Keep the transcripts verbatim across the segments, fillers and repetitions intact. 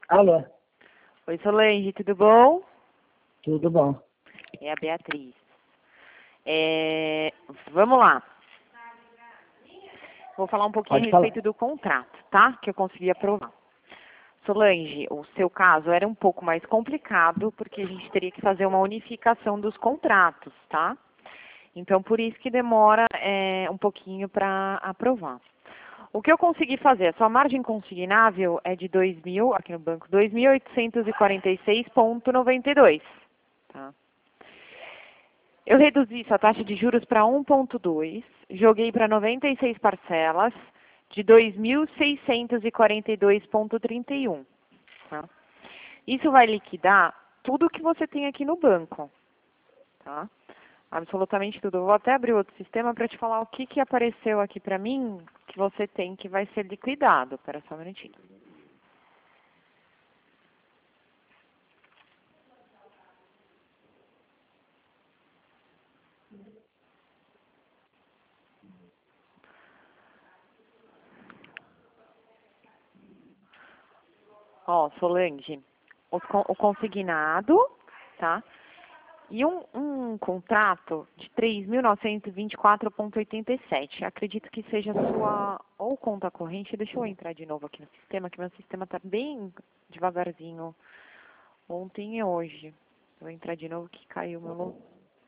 Alô, Oi, Solange, tudo bom? tudo bom? É a Beatriz. É, vamos lá. Vou falar um pouquinho a Pode falar. respeito do contrato, tá? Que eu consegui aprovar. Solange, o seu caso era um pouco mais complicado, porque a gente teria que fazer uma unificação dos contratos, tá? Então, por isso que demora é, um pouquinho para aprovar. O que eu consegui fazer? A sua margem consignável é de dois mil, aqui no banco, dois mil oitocentos e quarenta e seis vírgula noventa e dois, tá? Eu reduzi sua taxa de juros para um vírgula dois, joguei para noventa e seis parcelas de dois mil seiscentos e quarenta e dois vírgula trinta e um. Tá? Isso vai liquidar tudo que você tem aqui no banco. Tá? Absolutamente tudo. Eu vou até abrir outro sistema para te falar o que, que apareceu aqui para mim que você tem que vai ser liquidado. Espera só um minutinho. Ó, Solange, o, con- o consignado, tá? E um, um contrato de três mil novecentos e vinte e quatro vírgula oitenta e sete. Acredito que seja a sua ou conta corrente. Deixa eu entrar de novo aqui no sistema, que meu sistema está bem devagarzinho. Ontem e hoje. Vou entrar de novo que caiu meu lo-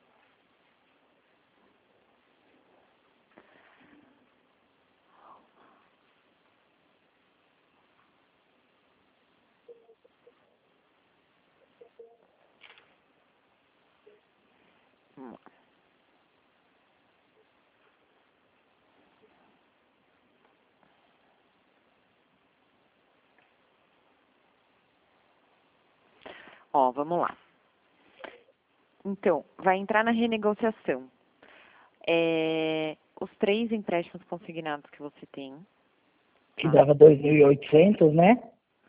Vamos lá. Ó, vamos lá. Então, vai entrar na renegociação. É, os três empréstimos consignados que você tem, Que tá? dava dois mil e oitocentos, né?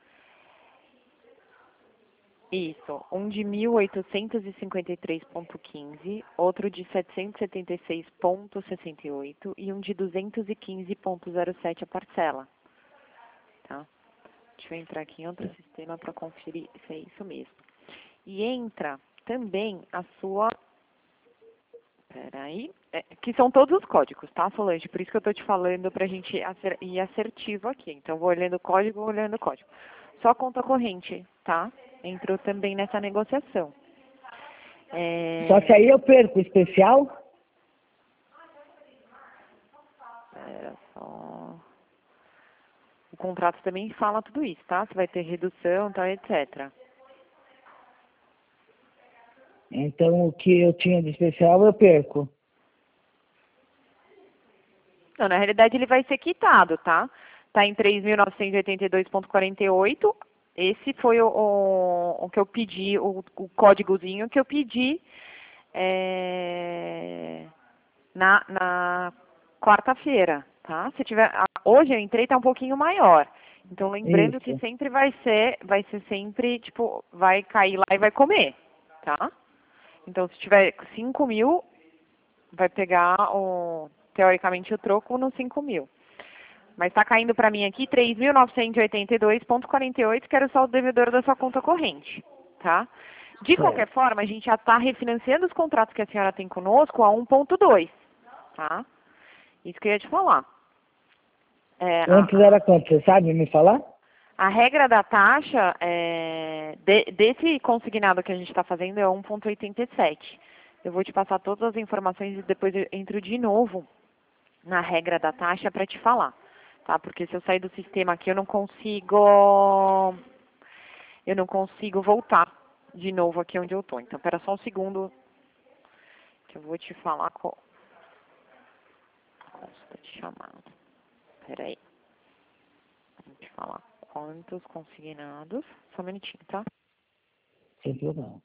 Isso, um de mil oitocentos e cinquenta e três vírgula quinze, outro de setecentos e setenta e seis vírgula sessenta e oito e um de duzentos e quinze vírgula zero sete a parcela, tá? Deixa eu entrar aqui em outro sistema para conferir se é isso mesmo. E entra também a sua... Peraí, é, que são todos os códigos, tá, Solange? Por isso que eu estou te falando para a gente acer, ir assertivo aqui. Então, vou olhando o código, vou olhando o código. Só a conta corrente, tá? Entrou também nessa negociação. Só que É... aí eu perco o especial. Era só... O contrato também fala tudo isso, tá? Você vai ter redução, tá, etcétera. Então o que eu tinha de especial eu perco. Não, na realidade ele vai ser quitado, tá? Tá em três mil novecentos e oitenta e dois vírgula quarenta e oito. Esse foi o, o, o que eu pedi, o, o códigozinho que eu pedi é, na, na quarta-feira, tá? Se tiver, a- hoje eu entrei tá um pouquinho maior. Então lembrando que Isso. sempre vai ser, vai ser sempre, tipo, vai cair lá e vai comer, tá? Então se tiver cinco mil, vai pegar o, teoricamente o troco nos cinco mil. Mas está caindo para mim aqui três mil novecentos e oitenta e dois vírgula quarenta e oito, que era o saldo devedor da sua conta corrente, tá? De qualquer Certo. forma, a gente já está refinanciando os contratos que a senhora tem conosco a um ponto dois, tá? Isso que eu ia te falar. É, a, Antes era a, quanto? Você sabe me falar? a regra da taxa é, de- desse consignado que a gente está fazendo é um ponto oitenta e sete. Eu vou te passar todas as informações e depois eu entro de novo na regra da taxa para te falar, tá? Porque se eu sair do sistema aqui, eu não consigo, eu não consigo voltar de novo aqui onde eu tô. Então, espera só um segundo que eu vou te falar qual consta de chamada. Espera aí. Vou te falar quantos consignados. Só um minutinho, tá? Sem problema.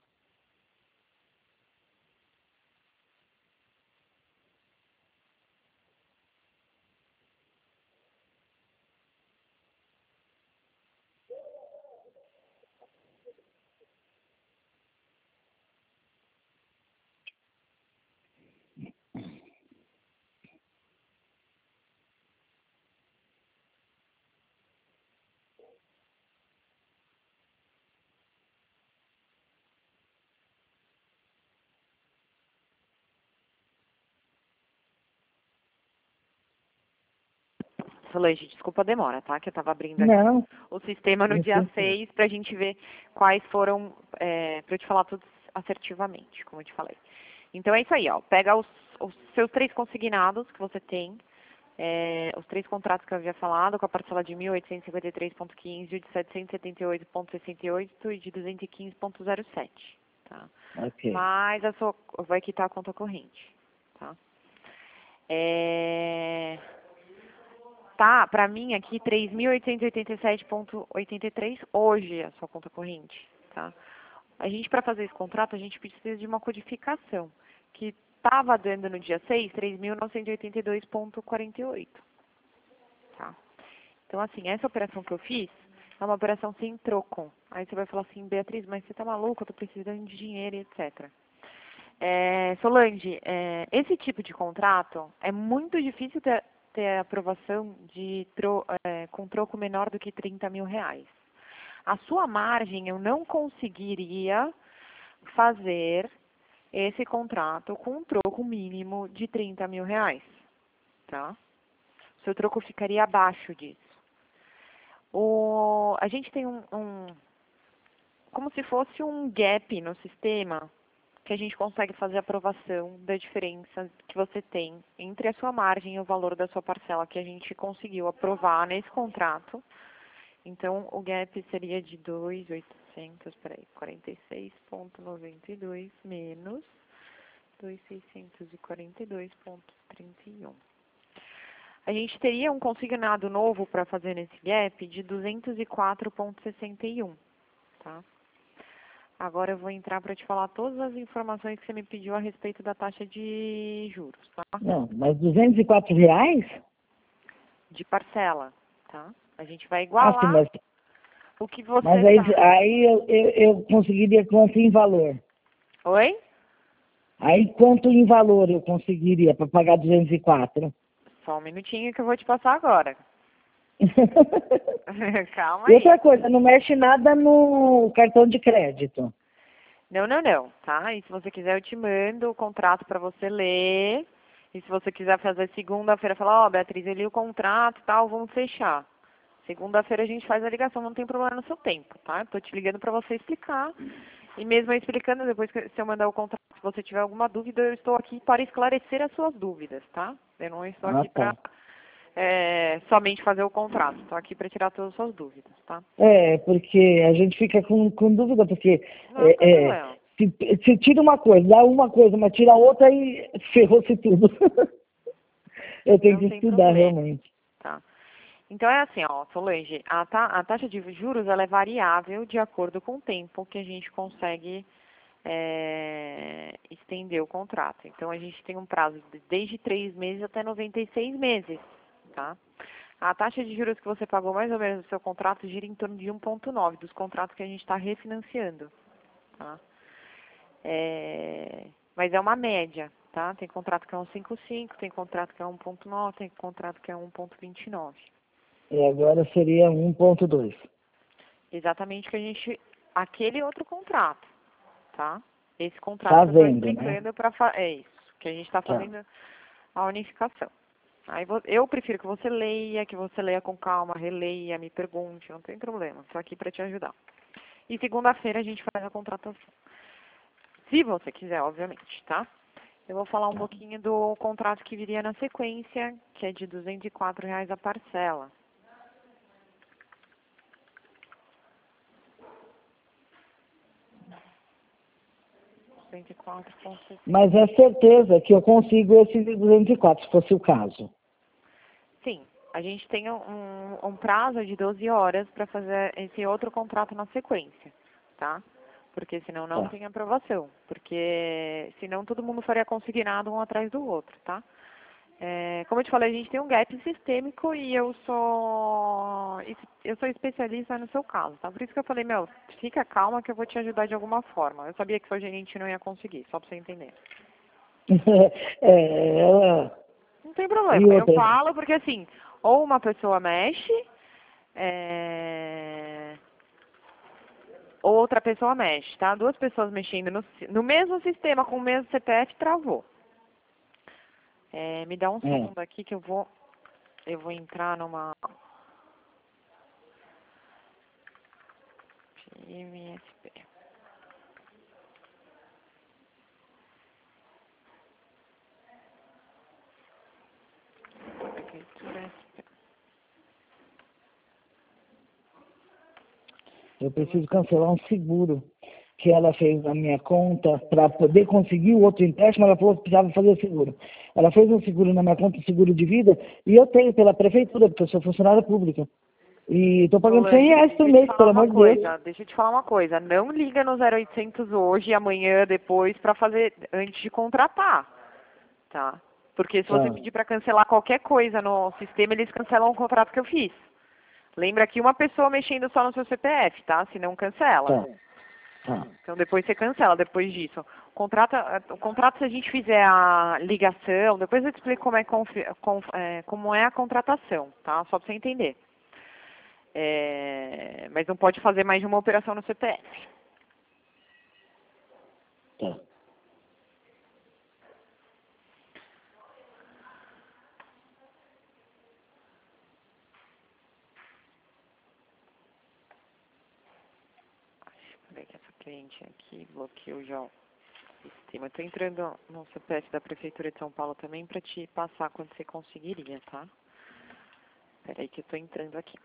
Solange, desculpa a demora, tá? Que eu estava abrindo aqui Não, o sistema no não dia sei. seis para a gente ver quais foram, é, para eu te falar tudo assertivamente, como eu te falei. Então é isso aí, ó. Pega os, os seus três consignados que você tem, é, os três contratos que eu havia falado, com a parcela de mil oitocentos e cinquenta e três vírgula quinze, de setecentos e setenta e oito vírgula sessenta e oito e de duzentos e quinze vírgula zero sete, tá? Ok. Mas a sua, vai quitar a conta corrente, tá? É... Tá, pra mim aqui, três mil oitocentos e oitenta e sete vírgula oitenta e três hoje a sua conta corrente, tá? A gente, para fazer esse contrato, a gente precisa de uma codificação, que estava dando no dia seis, três mil novecentos e oitenta e dois vírgula quarenta e oito, tá? Então, assim, essa operação que eu fiz é uma operação sem troco. Aí você vai falar assim, Beatriz, mas você tá maluca, eu tô precisando de dinheiro e etcétera. É, Solange, é, esse tipo de contrato é muito difícil ter, ter aprovação de tro, é, com troco menor do que trinta mil reais. A sua margem eu não conseguiria fazer esse contrato com um troco mínimo de trinta mil reais, tá? O seu troco ficaria abaixo disso. O, a gente tem um, um, como se fosse um gap no sistema, que a gente consegue fazer a aprovação da diferença que você tem entre a sua margem e o valor da sua parcela que a gente conseguiu aprovar nesse contrato. Então, o gap seria de dois mil e oitocentos, peraí, quarenta e seis vírgula noventa e dois menos dois mil seiscentos e quarenta e dois vírgula trinta e um. A gente teria um consignado novo para fazer nesse gap de duzentos e quatro vírgula sessenta e um, tá? Agora eu vou entrar para te falar todas as informações que você me pediu a respeito da taxa de juros, tá? Não, mas duzentos e quatro reais? De parcela, tá? A gente vai Ah, sim, igualar mas, o que você mas aí, tá. aí eu, eu, eu conseguiria quanto em valor? Oi? Aí quanto em valor eu conseguiria para pagar duzentos e quatro? Só um minutinho que eu vou te passar agora. Calma E aí. outra coisa, não mexe nada no cartão de crédito. Não, não, não, tá? E se você quiser, eu te mando o contrato para você ler. E se você quiser fazer segunda-feira, falar, ó, Beatriz, eu li o contrato e tal, vamos fechar. Segunda-feira a gente faz a ligação, não tem problema no seu tempo, tá? Eu tô te ligando para você explicar. E mesmo eu explicando, depois que se eu mandar o contrato, se você tiver alguma dúvida, eu estou aqui para esclarecer as suas dúvidas, tá? Eu não estou Ah, aqui para tá. é, somente fazer o contrato, estou aqui para tirar todas as suas dúvidas, tá? É, porque a gente fica com, com dúvida, porque Não tem é, é, problema. se, se tira uma coisa, dá uma coisa, mas tira outra e ferrou-se tudo. Eu tenho Não que tem estudar problema, realmente. tá? Então é assim, ó, Solange, a, ta a taxa de juros ela é variável de acordo com o tempo que a gente consegue é, estender o contrato. Então a gente tem um prazo de desde três meses até noventa e seis meses, tá? A taxa de juros que você pagou mais ou menos no seu contrato gira em torno de um vírgula nove dos contratos que a gente está refinanciando, tá? É, mas é uma média, tá? Tem contrato que é um vírgula cinquenta e cinco, tem contrato que é um vírgula nove, tem contrato que é um vírgula vinte e nove. E agora seria um ponto dois. Exatamente que a gente, aquele outro contrato, tá? Esse contrato que eu estou Fazendo, né? explicando para é isso, que a gente está Tá. fazendo a unificação. Aí vo- eu prefiro que você leia, que você leia com calma, releia, me pergunte, não tem problema. Estou aqui para te ajudar. E segunda-feira a gente faz a contratação. Se você quiser, obviamente, tá? Eu vou falar um Tá. pouquinho do contrato que viria na sequência, que é de duzentos e quatro reais a parcela. duzentos e quatro vírgula sessenta. Mas é certeza que eu consigo esse de duzentos e quatro, se fosse o caso. Sim, a gente tem um, um prazo de doze horas para fazer esse outro contrato na sequência, tá? Porque senão não Tá. tem aprovação, porque senão todo mundo faria consignado um atrás do outro, tá? É, como eu te falei, a gente tem um gap sistêmico e eu sou eu sou especialista no seu caso, tá? Por isso que eu falei, meu, fica calma que eu vou te ajudar de alguma forma. Eu sabia que seu gerente não ia conseguir, só para você entender. É, ela... Não tem E problema, eu outra? falo porque assim, ou uma pessoa mexe, é, ou outra pessoa mexe, tá? Duas pessoas mexendo no, si- no mesmo sistema com o mesmo C P F travou. É, me dá um É. segundo aqui que eu vou eu vou entrar numa M S P. Prefeitura S P. Eu preciso cancelar um seguro que ela fez na minha conta para poder conseguir o outro empréstimo. Ela falou que precisava fazer o seguro. Ela fez um seguro na minha conta, um seguro de vida, e eu tenho pela prefeitura, porque eu sou funcionária pública. E estou pagando cem reais por mês, pelo amor de Deus. Deixa eu te falar uma coisa. Não liga no zero oitocentos hoje, amanhã, depois, para fazer, antes de contratar. Tá? Porque se você Tá. pedir para cancelar qualquer coisa no sistema, eles cancelam o contrato que eu fiz. Lembra que uma pessoa mexendo só no seu C P F, tá? Se não cancela. Tá. Tá. Então depois você cancela, depois disso. O contrato, o contrato, se a gente fizer a ligação, depois eu te explico como é, confi- com- é, como é a contratação, tá? Só para você entender. É, mas não pode fazer mais de uma operação no C P F. Tá. Peraí que essa cliente aqui bloqueou já o sistema. Eu tô entrando no C P F da Prefeitura de São Paulo também para te passar quando você conseguiria, tá? Peraí que eu tô entrando aqui.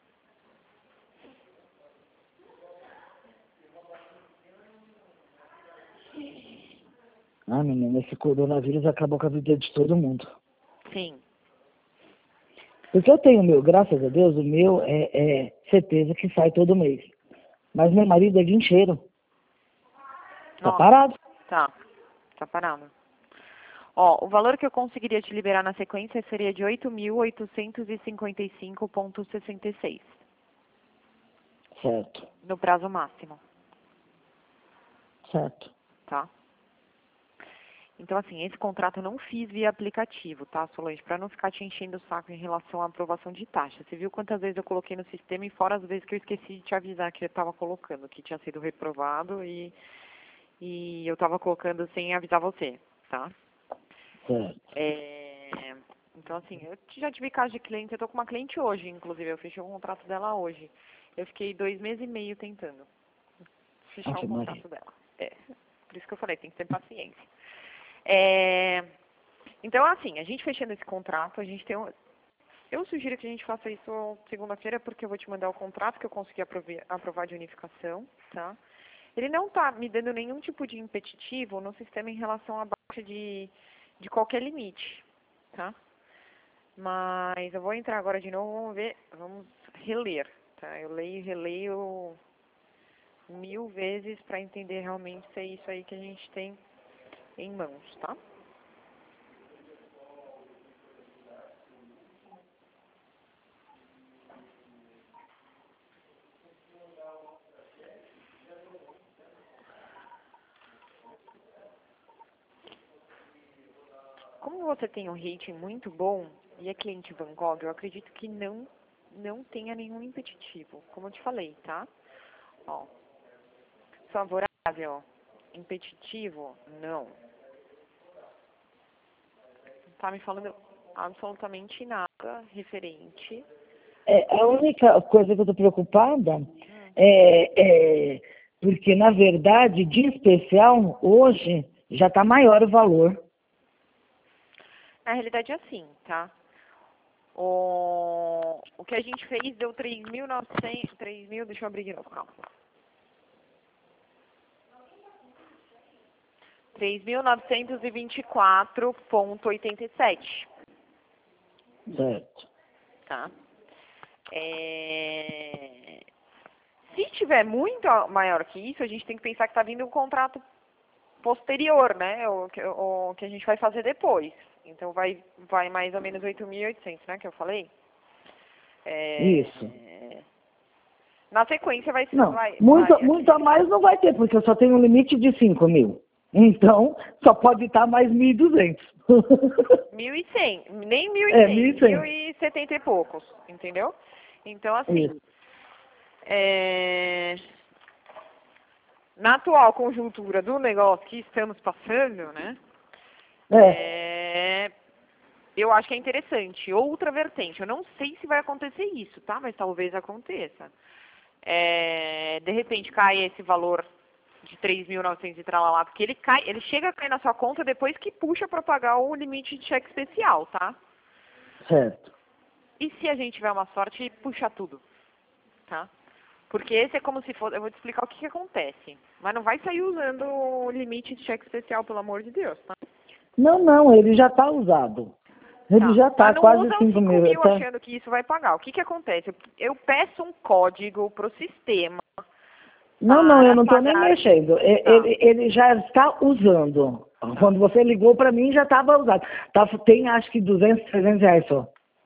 Ah, menina, esse coronavírus acabou com a vida de todo mundo. Sim. Porque eu tenho o meu, graças a Deus, o meu é, é certeza que sai todo mês. Mas meu marido é guincheiro. Tá Nossa, parado. tá. Tá parado. Ó, o valor que eu conseguiria te liberar na sequência seria de oito mil oitocentos e cinquenta e cinco vírgula sessenta e seis. Certo. No prazo máximo, Certo. tá? Então, assim, esse contrato eu não fiz via aplicativo, tá, Solange? Para não ficar te enchendo o saco em relação à aprovação de taxa. Você viu quantas vezes eu coloquei no sistema e fora as vezes que eu esqueci de te avisar que eu estava colocando, que tinha sido reprovado e, e eu estava colocando sem avisar você, tá? Certo. É, então, assim, eu já tive caso de cliente, eu tô com uma cliente hoje, inclusive, eu fechei o contrato dela hoje. Eu fiquei dois meses e meio tentando fechar Ave o Maria. contrato dela. É, por isso que eu falei, tem que ter paciência. É, então, assim, a gente fechando esse contrato, a gente tem um... Eu sugiro que a gente faça isso segunda-feira, porque eu vou te mandar o contrato que eu consegui aprovar, aprovar de unificação, tá? Ele não está me dando nenhum tipo de impeditivo no sistema em relação à baixa de, de qualquer limite, tá? Mas eu vou entrar agora de novo, vamos ver, vamos reler, tá? Eu leio e releio mil vezes para entender realmente se é isso aí que a gente tem em mãos, tá? Como você tem um rating muito bom e é cliente Van Gogh, eu acredito que não, não tenha nenhum impeditivo, como eu te falei, tá? Ó, favorável, impeditivo, não. Não tá me falando absolutamente nada referente. É, a única coisa que eu tô preocupada é, é porque, na verdade, de especial, hoje, já tá maior o valor. Na realidade é assim, tá? O, o que a gente fez deu três mil e novecentos, três mil, deixa eu abrir de novo, calma. três mil novecentos e vinte e quatro vírgula oitenta e sete, Certo. tá? É... Se tiver muito maior que isso, a gente tem que pensar que está vindo um contrato posterior, né? O que, o que a gente vai fazer depois. Então, vai, vai mais ou menos oito mil e oitocentos, né? Que eu falei. É... Isso. Na sequência, vai... Não, vai, muito, vai muito a mais não vai ter, porque eu só tenho um limite de cinco mil. Então, só pode estar mais mil e duzentos. mil e cem, nem mil e É, cem, mil e cem. mil e setenta e poucos, entendeu? Então, assim, Isso. é... na atual conjuntura do negócio que estamos passando, né? É, É... eu acho que é interessante. Outra vertente, eu não sei se vai acontecer isso, tá? Mas talvez aconteça. É, de repente cai esse valor de três mil e novecentos e tralalá, porque ele cai, ele chega a cair na sua conta depois que puxa para pagar o limite de cheque especial, tá? Certo. E se a gente tiver uma sorte e puxar tudo, tá? Porque esse é como se fosse, eu vou te explicar o que, que acontece, mas não vai sair usando o limite de cheque especial, pelo amor de Deus, tá? Não, não, ele já está usado. Ele Tá. já está Mas não quase usam cinco cinco mil. mil Tá? achando que isso vai pagar. O que, que acontece? Eu, eu peço um código para o sistema Não, não, eu para não estou nem pagar. mexendo. E- Tá. Ele, ele já está usando. Tá. Quando você ligou para mim, já estava usado. Tá, tem acho que duzentos, trezentos reais só.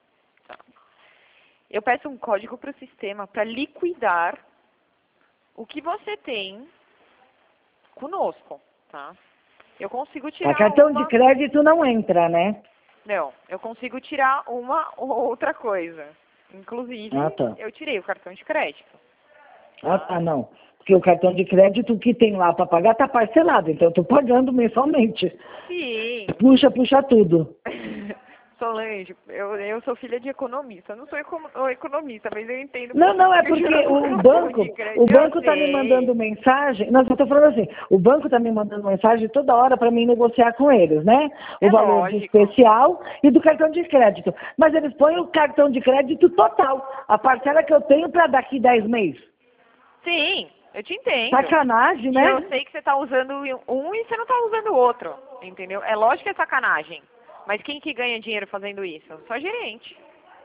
Eu peço um código para o sistema para liquidar o que você tem conosco, tá? Eu consigo A tirar cartão de uma... crédito não entra, né? Não, eu consigo tirar uma ou outra coisa. Inclusive, Ah, tá. eu tirei o cartão de crédito. Ah, tá, não. Porque o cartão de crédito que tem lá para pagar está parcelado, então eu estou pagando mensalmente. Sim. Puxa, puxa tudo. Solange, eu, eu sou filha de economista. Eu não sou econo- economista, mas eu entendo. Não, não, é que porque juro o com banco, de crédito. o banco Eu está me sei. mandando mensagem, nós estou falando assim, o banco está me mandando mensagem toda hora para mim negociar com eles, né? O É valor do lógico. especial e do cartão de crédito. Mas eles põem o cartão de crédito total, a parcela que eu tenho para daqui dez meses. Sim, eu te entendo. Sacanagem, E né? eu sei que você está usando um e você não está usando o outro, entendeu? É lógico que é sacanagem. Mas quem que ganha dinheiro fazendo isso? Só gerente.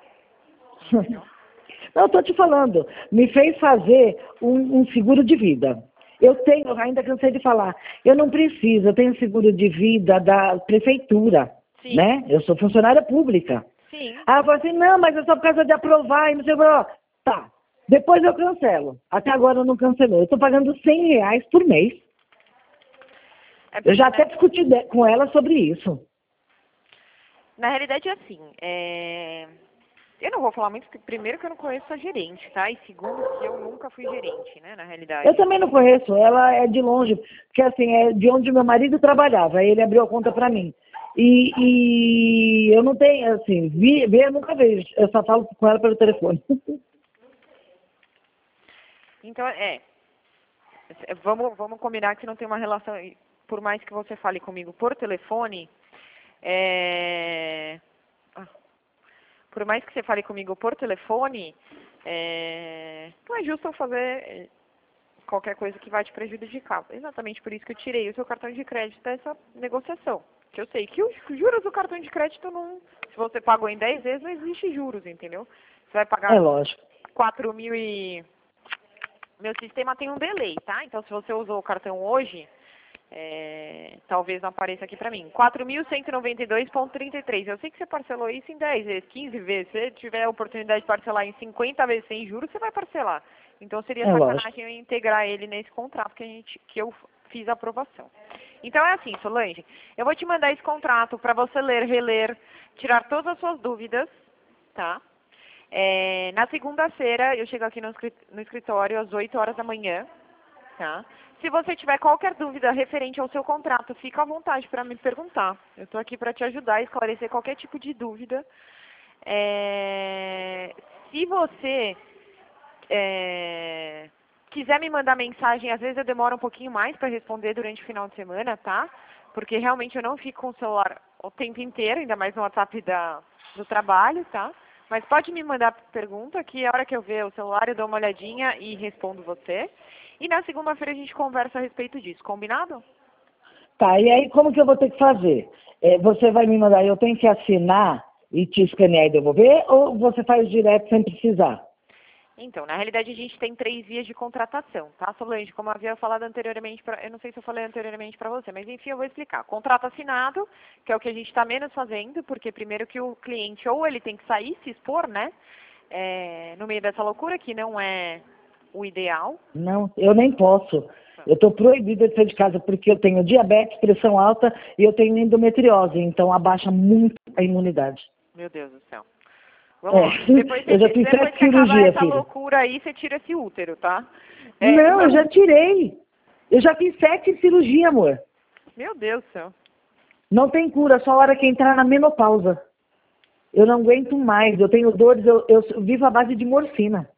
Não, estou te falando, me fez fazer um, um seguro de vida. Eu tenho, eu ainda cansei de falar, eu não preciso, eu tenho seguro de vida da prefeitura, Sim. né? Eu sou funcionária pública. Sim. Aí eu falei assim, não, mas é só por causa de aprovar e não sei o que. Tá, depois eu cancelo. Até agora eu não cancelou. Eu estou pagando cem reais por mês. É Eu já porque, até né, discuti de- com ela sobre isso. na realidade é assim, é... eu não vou falar muito, porque primeiro que eu não conheço a gerente, tá? E segundo que eu nunca fui gerente, né, na realidade. Eu também não conheço, ela é de longe, porque assim, é de onde meu marido trabalhava, aí ele abriu a conta para mim. E, e eu não tenho, assim, vi, ver eu nunca vejo, eu só falo com ela pelo telefone. Então, é, vamos, vamos combinar que não tem uma relação, por mais que você fale comigo por telefone, é... ah, por mais que você fale comigo por telefone, é... não é justo eu fazer qualquer coisa que vai te prejudicar. Exatamente por isso que eu tirei o seu cartão de crédito dessa negociação. Que eu sei que os juros do cartão de crédito não... Se você pagou em dez vezes, não existe juros, entendeu? Você vai pagar É lógico. quatro mil e... Meu sistema tem um delay, tá? Então, se você usou o cartão hoje, é... talvez não apareça aqui pra mim. quatro mil cento e noventa e dois vírgula trinta e três. Eu sei que você parcelou isso em dez vezes, quinze vezes. Se você tiver a oportunidade de parcelar em cinquenta vezes sem juros, você vai parcelar. Então, seria É sacanagem lógico. eu integrar ele nesse contrato que, a gente, que eu fiz a aprovação. Então, é assim, Solange, eu vou te mandar esse contrato para você ler, reler, tirar todas as suas dúvidas, tá? É, na segunda-feira, eu chego aqui no, no escritório às oito horas da manhã, tá? Se você tiver qualquer dúvida referente ao seu contrato, fica à vontade para me perguntar. Eu estou aqui para te ajudar a esclarecer qualquer tipo de dúvida. É, se você... É, quiser me mandar mensagem, às vezes eu demoro um pouquinho mais para responder durante o final de semana, tá? Porque realmente eu não fico com o celular o tempo inteiro, ainda mais no WhatsApp da, do trabalho, tá? Mas pode me mandar pergunta, que a hora que eu ver o celular eu dou uma olhadinha e respondo você. E na segunda-feira a gente conversa a respeito disso, combinado? Tá, e aí como que eu vou ter que fazer? É, você vai me mandar, eu tenho que assinar e te escanear e devolver, ou você faz direto sem precisar? Então, na realidade, a gente tem três vias de contratação, tá, Solange? Como eu havia falado anteriormente, pra, eu não sei se eu falei anteriormente para você, mas enfim, eu vou explicar. Contrato assinado, que é o que a gente está menos fazendo, porque primeiro que o cliente, ou ele tem que sair, se expor, né, é, no meio dessa loucura, que não é o ideal. Não, eu nem posso. Eu estou proibida de sair de casa porque eu tenho diabetes, pressão alta e eu tenho endometriose, então abaixa muito a imunidade. Meu Deus do céu. Vamos É, lá. Depois, você, eu já fiz depois sete que acabar cirurgias, essa filha. loucura aí, você tira esse útero, tá? É, Não, eu vamos... já tirei. Eu já fiz sete cirurgias, amor. Meu Deus do céu. Não tem cura, só a hora que entrar na menopausa. Eu não aguento mais, eu tenho dores, eu, eu vivo à base de morfina.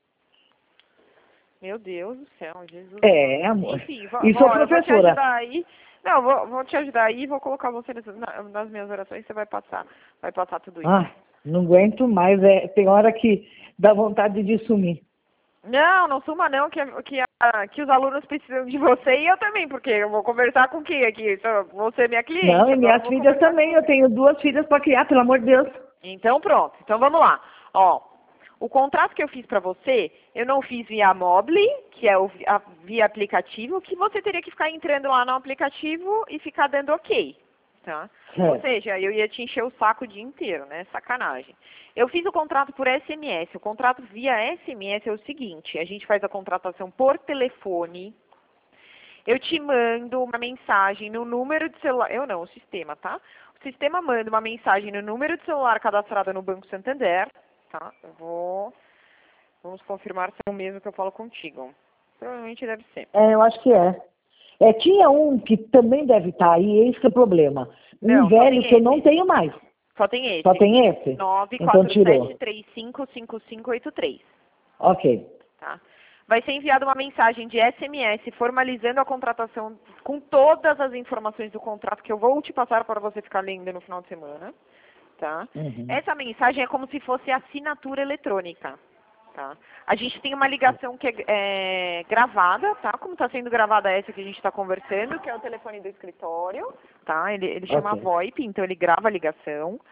Meu Deus do céu, Jesus. É, amor. Enfim, vou, E sou vou, eu vou te professora. ajudar aí. Não, vou, vou te ajudar aí e vou colocar você nessas- na- nas minhas orações, você vai passar. Vai passar tudo isso. Ah, não aguento mais, é, tem hora que dá vontade de sumir. Não, não suma não, que, que, a, que os alunos precisam de você e eu também, porque eu vou conversar com quem aqui? Só você é minha cliente. Não, e agora minhas eu vou filhas conversar também, com eu você. tenho duas filhas para criar, pelo amor de Deus. Então pronto, então vamos lá. Ó, o contrato que eu fiz para você, eu não fiz via Mobile, que é o vi- a- via aplicativo, que você teria que ficar entrando lá no aplicativo e ficar dando ok, tá? Ou Certo. seja, eu ia te encher o saco o dia inteiro, né? Sacanagem. Eu fiz o contrato por S M S. O contrato via S M S é o seguinte, a gente faz a contratação por telefone. Eu te mando uma mensagem no número de celular, eu não, o sistema, tá? O sistema manda uma mensagem no número de celular cadastrado no Banco Santander, tá? Eu vou, vamos confirmar se é o mesmo que eu falo contigo. Provavelmente deve ser. É, eu acho que é. É, tinha um que também deve estar aí, esse que é o problema. Um Não, só velho tem que eu não esse. tenho mais. Só tem esse. Só tem esse? nove Então quatro sete tirou. três cinco cinco cinco oito três. Ok. Tá? Vai ser enviada uma mensagem de S M S formalizando a contratação com todas as informações do contrato que eu vou te passar para você ficar lendo no final de semana. Tá? Uhum. Essa mensagem é como se fosse assinatura eletrônica. Tá? A gente tem uma ligação que é, é gravada, tá? Como está sendo gravada essa que a gente está conversando, que é o telefone do escritório. Tá? Ele, ele chama Ok. VoIP, então ele grava a ligação.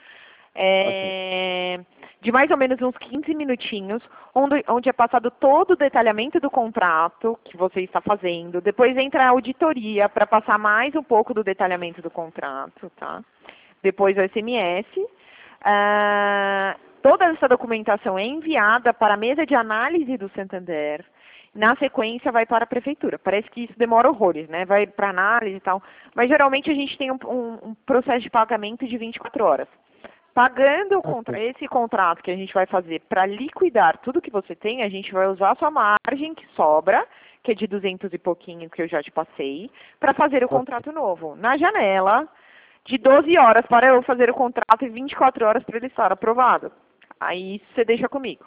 É, de mais ou menos uns quinze minutinhos, onde, onde é passado todo o detalhamento do contrato que você está fazendo. Depois entra a auditoria para passar mais um pouco do detalhamento do contrato, tá? Depois o S M S. Ah, toda essa documentação é enviada para a mesa de análise do Santander. Na sequência vai para a prefeitura. Parece que isso demora horrores, né? Vai para análise e tal. Mas geralmente a gente tem um, um, um processo de pagamento de vinte e quatro horas. Pagando o contra Ok. esse contrato que a gente vai fazer para liquidar tudo que você tem, a gente vai usar a sua margem que sobra, que é de duzentos e pouquinho que eu já te passei, para fazer o Ok. contrato novo. Na janela, de doze horas para eu fazer o contrato e vinte e quatro horas para ele estar aprovado. Aí isso você deixa comigo.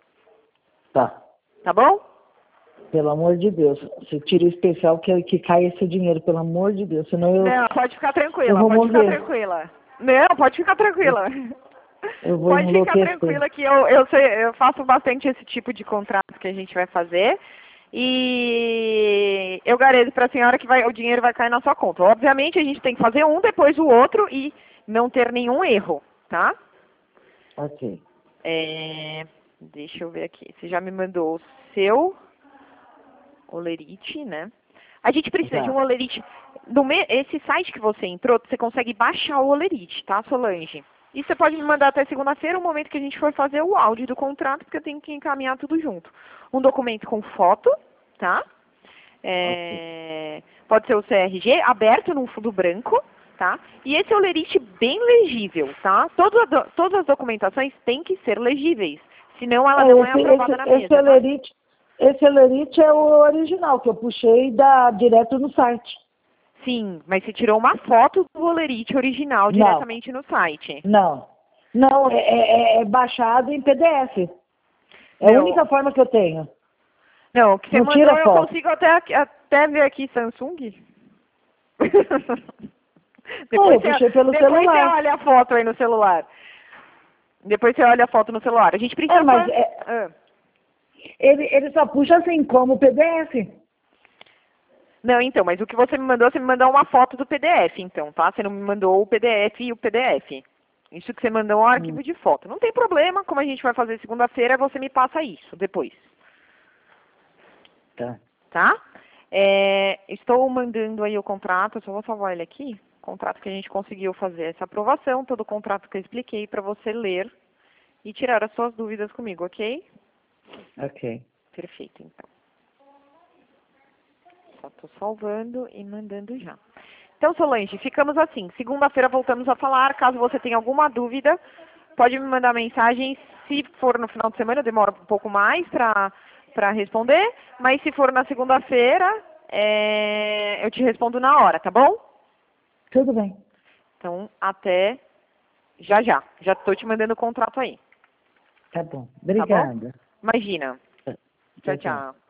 Tá. Tá bom? Pelo amor de Deus. Você tira o especial que, que cai esse dinheiro, pelo amor de Deus. Senão eu, Não, pode ficar eu tranquila, vou pode ficar morrer. tranquila. Não, pode ficar tranquila. Eu vou Pode ficar enlouquecer. tranquila que eu, eu, sei, eu faço bastante esse tipo de contrato que a gente vai fazer. E eu garanto para a senhora que vai, o dinheiro vai cair na sua conta. Obviamente a gente tem que fazer um depois o outro e não ter nenhum erro, tá? Ok. É, deixa eu ver aqui. Você já me mandou o seu Olerite, né? A gente precisa Já. de um Olerite. No me- esse site que você entrou, você consegue baixar o Olerite, tá, Solange? E você pode me mandar até segunda-feira, o momento que a gente for fazer o áudio do contrato, porque eu tenho que encaminhar tudo junto. Um documento com foto, tá? É, pode ser o C R G, aberto num fundo branco, tá? E esse Olerite bem legível, tá? Todas as do- todas as documentações têm que ser legíveis, senão ela É, não é esse, aprovada esse, na esse, mesa, tá? Elerite, esse Elerite é o original, que eu puxei da, direto no site. Sim, mas você tirou uma foto do Olerite original Não, diretamente no site. não. Não, é, é- é baixado em P D F. É a Não. única forma que eu tenho. Não, o que você Não mandou tira eu foto. consigo até, aqui- até ver aqui Samsung. Ah, depois eu você, puxei pelo depois você celular. olha a foto aí no celular. Depois você olha a foto no celular. A gente precisa... É, mas fa- é- Ah. ele, ele só puxa assim, como P D F. Não, então, mas o que você me mandou, você me mandou uma foto do P D F, então, tá? Você não me mandou o P D F e o P D F. Isso que você mandou é um arquivo Hum. de foto. Não tem problema, como a gente vai fazer segunda-feira, você me passa isso depois. Tá. Tá? É, estou mandando aí o contrato, eu só vou salvar ele aqui. Contrato que a gente conseguiu fazer essa aprovação, todo o contrato que eu expliquei para você ler e tirar as suas dúvidas comigo, ok? Ok. Perfeito, então. Só estou salvando e mandando já. Então, Solange, ficamos assim. Segunda-feira voltamos a falar. Caso você tenha alguma dúvida, pode me mandar mensagem. Se for no final de semana, demora um pouco mais para para responder. Mas se for na segunda-feira, é, eu te respondo na hora, tá bom? Tudo bem. Então, até Já, já. Já estou te mandando o contrato aí. Tá bom. Tá bom? Obrigada. Imagina. Tchau, Tchau, tchau. tchau.